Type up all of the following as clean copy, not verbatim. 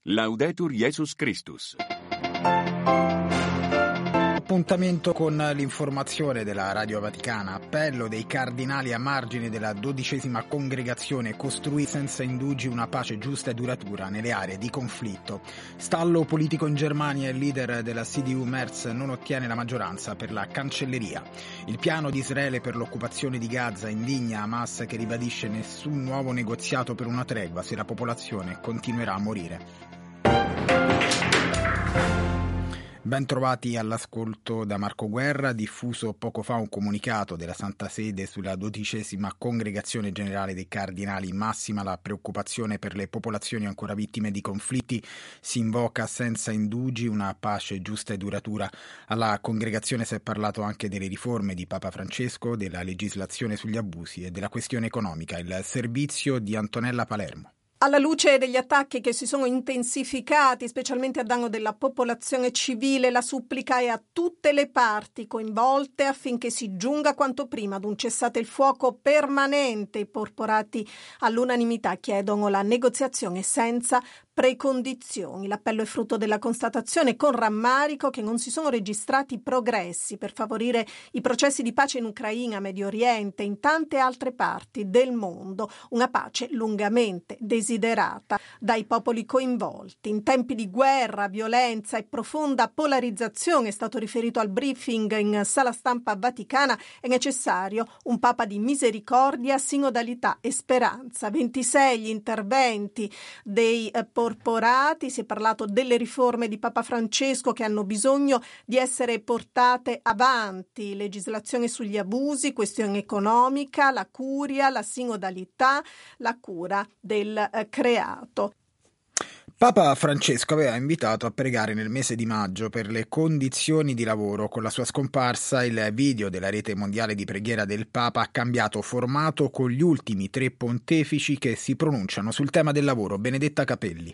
Laudetur Jesus Christus. Appuntamento con l'informazione della Radio Vaticana. Appello dei cardinali a margine della 12ª congregazione: costruì senza indugi una pace giusta e duratura nelle aree di conflitto. Stallo politico in Germania: il leader della CDU Merz non ottiene la maggioranza per la cancelleria. Il piano di Israele per l'occupazione di Gaza indigna Hamas, che ribadisce nessun nuovo negoziato per una tregua se la popolazione continuerà a morire. Ben trovati all'ascolto da Marco Guerra. Diffuso poco fa un comunicato della Santa Sede sulla 12ª congregazione generale dei cardinali. Massima la preoccupazione per le popolazioni ancora vittime di conflitti. Si invoca senza indugi una pace giusta e duratura. Alla congregazione si è parlato anche delle riforme di Papa Francesco, della legislazione sugli abusi e della questione economica. Il servizio di Antonella Palermo. Alla luce degli attacchi che si sono intensificati, specialmente a danno della popolazione civile, la supplica è a tutte le parti coinvolte affinché si giunga quanto prima ad un cessate il fuoco permanente. I porporati all'unanimità chiedono la negoziazione senza precondizioni. L'appello è frutto della constatazione con rammarico che non si sono registrati progressi per favorire i processi di pace in Ucraina, Medio Oriente e in tante altre parti del mondo. Una pace lungamente desiderata dai popoli coinvolti. In tempi di guerra, violenza e profonda polarizzazione, è stato riferito al briefing in sala stampa vaticana, è necessario un Papa di misericordia, sinodalità e speranza. 26 gli interventi dei porporati. Si è parlato delle riforme di Papa Francesco che hanno bisogno di essere portate avanti: legislazione sugli abusi, questione economica, la curia, la sinodalità, la cura del creato. Papa Francesco aveva invitato a pregare nel mese di maggio per le condizioni di lavoro. Con la sua scomparsa, il video della rete mondiale di preghiera del Papa ha cambiato formato con gli ultimi 3 pontefici che si pronunciano sul tema del lavoro. Benedetta Capelli.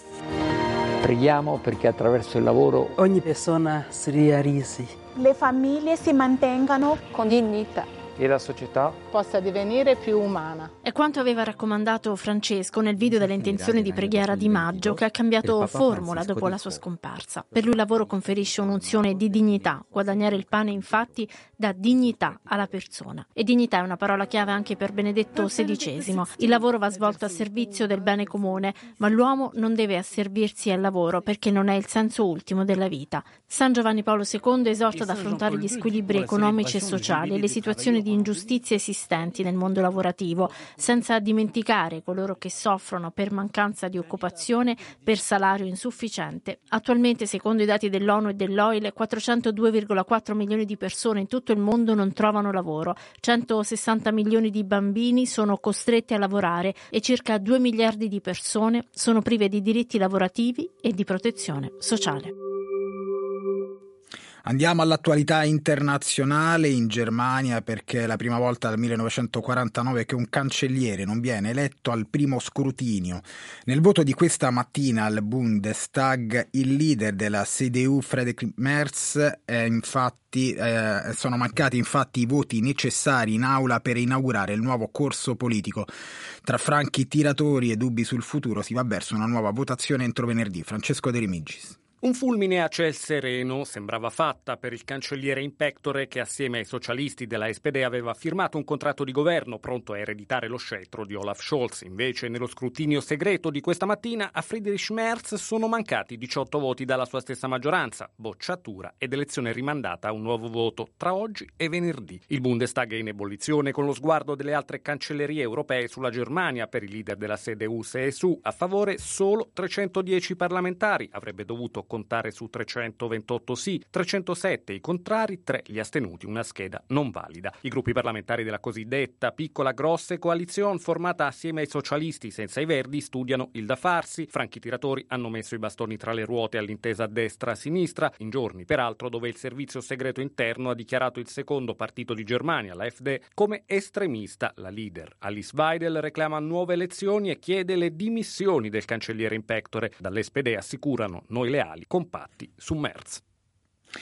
Preghiamo perché attraverso il lavoro ogni persona si realizzi, le famiglie si mantengano con dignità e la società possa divenire più umana. È quanto aveva raccomandato Francesco nel video delle intenzioni di preghiera di maggio, che ha cambiato formula dopo la sua scomparsa. Per lui il lavoro conferisce un'unzione di dignità. Guadagnare il pane, infatti, dà dignità alla persona. E dignità è una parola chiave anche per Benedetto XVI. Il lavoro va svolto a servizio del bene comune, ma l'uomo non deve asservirsi al lavoro perché non è il senso ultimo della vita. San Giovanni Paolo II esorta ad affrontare gli squilibri economici e sociali e le situazioni di ingiustizie esistenti nel mondo lavorativo, senza dimenticare coloro che soffrono per mancanza di occupazione, per salario insufficiente. Attualmente, secondo i dati dell'ONU e dell'OIL, 402,4 milioni di persone in tutto il mondo non trovano lavoro, 160 milioni di bambini sono costretti a lavorare e circa 2 miliardi di persone sono prive di diritti lavorativi e di protezione sociale. Andiamo all'attualità internazionale. In Germania, perché è la prima volta dal 1949 che un cancelliere non viene eletto al primo scrutinio. Nel voto di questa mattina al Bundestag, il leader della CDU Friedrich Merz sono mancati infatti i voti necessari in aula per inaugurare il nuovo corso politico. Tra franchi tiratori e dubbi sul futuro si va verso una nuova votazione entro venerdì. Francesco De Remigis. Un fulmine a ciel sereno sembrava fatta per il cancelliere in pectore che assieme ai socialisti della SPD aveva firmato un contratto di governo pronto a ereditare lo scettro di Olaf Scholz. Invece nello scrutinio segreto di questa mattina a Friedrich Merz sono mancati 18 voti dalla sua stessa maggioranza, bocciatura ed elezione rimandata a un nuovo voto tra oggi e venerdì. Il Bundestag è in ebollizione con lo sguardo delle altre cancellerie europee sulla Germania. Per il leader della CDU-CSU a favore solo 310 parlamentari, avrebbe dovuto contare su 328 sì, 307 i contrari, 3 gli astenuti, una scheda non valida. I gruppi parlamentari della cosiddetta piccola grosse coalizione, formata assieme ai socialisti senza i verdi, studiano il da farsi. Franchi tiratori hanno messo i bastoni tra le ruote all'intesa destra-sinistra, in giorni peraltro dove il servizio segreto interno ha dichiarato il secondo partito di Germania, l'AfD, come estremista. La leader Alice Weidel reclama nuove elezioni e chiede le dimissioni del cancelliere in pectore. Dall'SPD assicurano: noi leali, compatti su Merz.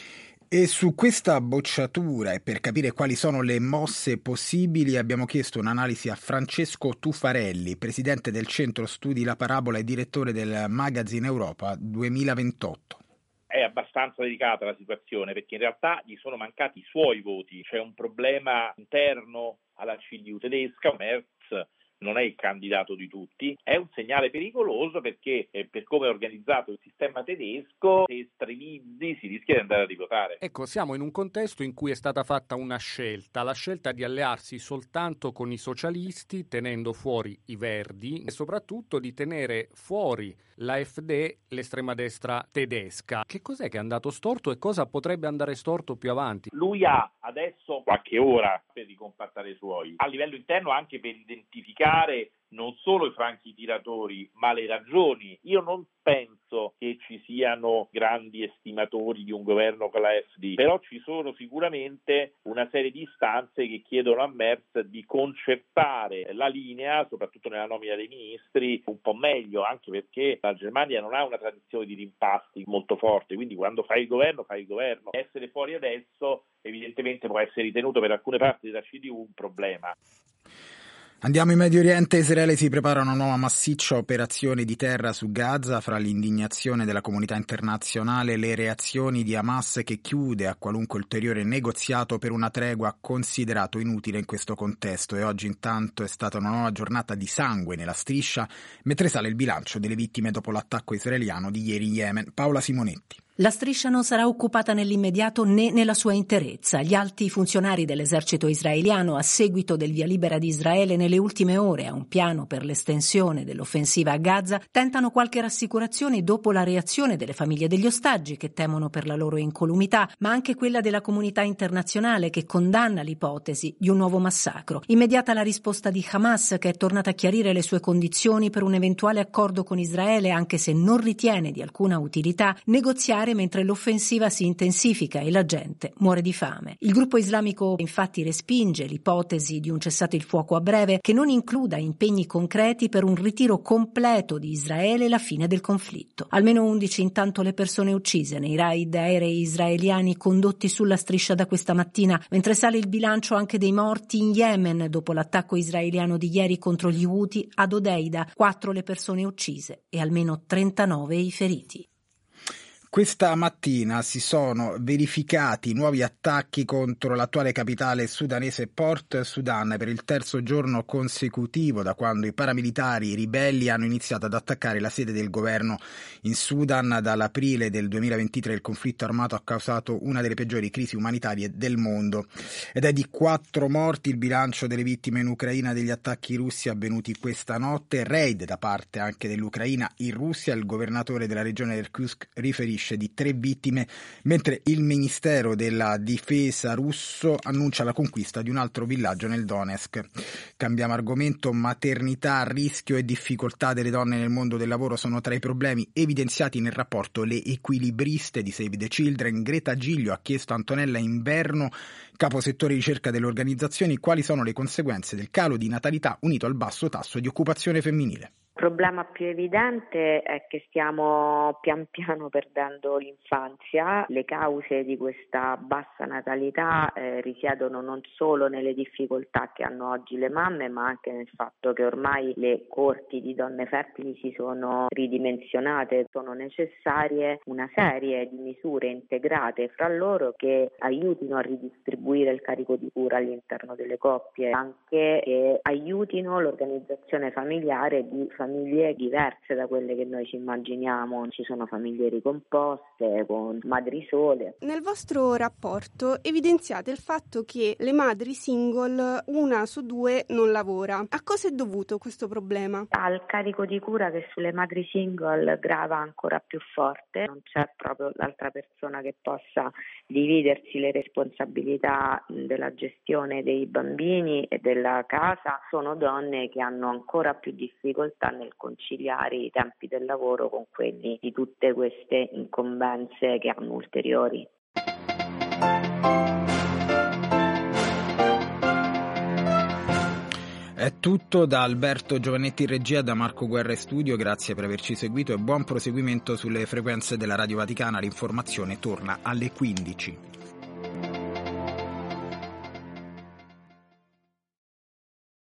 E su questa bocciatura e per capire quali sono le mosse possibili abbiamo chiesto un'analisi a Francesco Tuffarelli, presidente del Centro Studi La Parabola e direttore del Magazine Europa 2028. È abbastanza delicata la situazione perché in realtà gli sono mancati i suoi voti, c'è un problema interno alla CDU tedesca. Merz non è il candidato di tutti, è un segnale pericoloso perché per come è organizzato il sistema tedesco, se estremizzi si rischia di andare a rivotare. Ecco, siamo in un contesto in cui è stata fatta una scelta, la scelta di allearsi soltanto con i socialisti, tenendo fuori i Verdi e soprattutto di tenere fuori l'AfD, l'estrema destra tedesca. Che cos'è che è andato storto e cosa potrebbe andare storto più avanti? Lui ha adesso qualche ora per ricompattare i suoi, a livello interno anche per identificare non solo i franchi tiratori ma le ragioni. Io non penso che ci siano grandi estimatori di un governo con la AfD, però ci sono sicuramente una serie di istanze che chiedono a Merz di concertare la linea, soprattutto nella nomina dei ministri, un po' meglio, anche perché la Germania non ha una tradizione di rimpasti molto forte, quindi quando fai il governo, fai il governo. Essere fuori adesso evidentemente può essere ritenuto per alcune parti della CDU un problema. Andiamo in Medio Oriente. Israele si prepara a una nuova massiccia operazione di terra su Gaza. Fra l'indignazione della comunità internazionale e le reazioni di Hamas, che chiude a qualunque ulteriore negoziato per una tregua considerato inutile in questo contesto. E oggi intanto è stata una nuova giornata di sangue nella striscia, mentre sale il bilancio delle vittime dopo l'attacco israeliano di ieri in Yemen. Paola Simonetti. La striscia non sarà occupata nell'immediato né nella sua interezza. Gli alti funzionari dell'esercito israeliano, a seguito del via libera di Israele nelle ultime ore a un piano per l'estensione dell'offensiva a Gaza, tentano qualche rassicurazione dopo la reazione delle famiglie degli ostaggi, che temono per la loro incolumità, ma anche quella della comunità internazionale, che condanna l'ipotesi di un nuovo massacro. Immediata la risposta di Hamas, che è tornata a chiarire le sue condizioni per un eventuale accordo con Israele, anche se non ritiene di alcuna utilità negoziare mentre l'offensiva si intensifica e la gente muore di fame. Il gruppo islamico infatti respinge l'ipotesi di un cessate il fuoco a breve che non includa impegni concreti per un ritiro completo di Israele e la fine del conflitto. Almeno 11 intanto le persone uccise nei raid aerei israeliani condotti sulla striscia da questa mattina, mentre sale il bilancio anche dei morti in Yemen dopo l'attacco israeliano di ieri contro gli Houthi ad Odeida, 4 le persone uccise e almeno 39 i feriti. Questa mattina si sono verificati nuovi attacchi contro l'attuale capitale sudanese Port Sudan per il terzo giorno consecutivo da quando i paramilitari ribelli hanno iniziato ad attaccare la sede del governo in Sudan. Dall'aprile del 2023 il conflitto armato ha causato una delle peggiori crisi umanitarie del mondo ed è di 4 morti il bilancio delle vittime in Ucraina degli attacchi russi avvenuti questa notte. Raid da parte anche dell'Ucraina in Russia. Il governatore della regione del Kursk riferisce di 3 vittime, mentre il Ministero della Difesa russo annuncia la conquista di un altro villaggio nel Donetsk. Cambiamo argomento. Maternità, rischio e difficoltà delle donne nel mondo del lavoro sono tra i problemi evidenziati nel rapporto Le equilibriste di Save the Children. Greta Giglio ha chiesto a Antonella Inverno, caposettore ricerca delle organizzazioni, quali sono le conseguenze del calo di natalità unito al basso tasso di occupazione femminile. Il problema più evidente è che stiamo pian piano perdendo l'infanzia. Le cause di questa bassa natalità risiedono non solo nelle difficoltà che hanno oggi le mamme, ma anche nel fatto che ormai le coorti di donne fertili si sono ridimensionate. Sono necessarie una serie di misure integrate fra loro che aiutino a ridistribuire il carico di cura all'interno delle coppie, anche che aiutino l'organizzazione familiare di famiglie diverse da quelle che noi ci immaginiamo. Ci sono famiglie ricomposte con madri sole. Nel vostro rapporto evidenziate il fatto che le madri single, 1 su 2 non lavora. A cosa è dovuto questo problema? Al carico di cura che sulle madri single grava ancora più forte. Non c'è proprio l'altra persona che possa dividersi le responsabilità della gestione dei bambini e della casa. Sono donne che hanno ancora più difficoltà nel conciliare i tempi del lavoro con quelli di tutte queste incombenze che hanno ulteriori. È tutto da Alberto Giovanetti in regia, da Marco Guerra in studio. Grazie per averci seguito e buon proseguimento sulle frequenze della Radio Vaticana. L'informazione torna alle 15.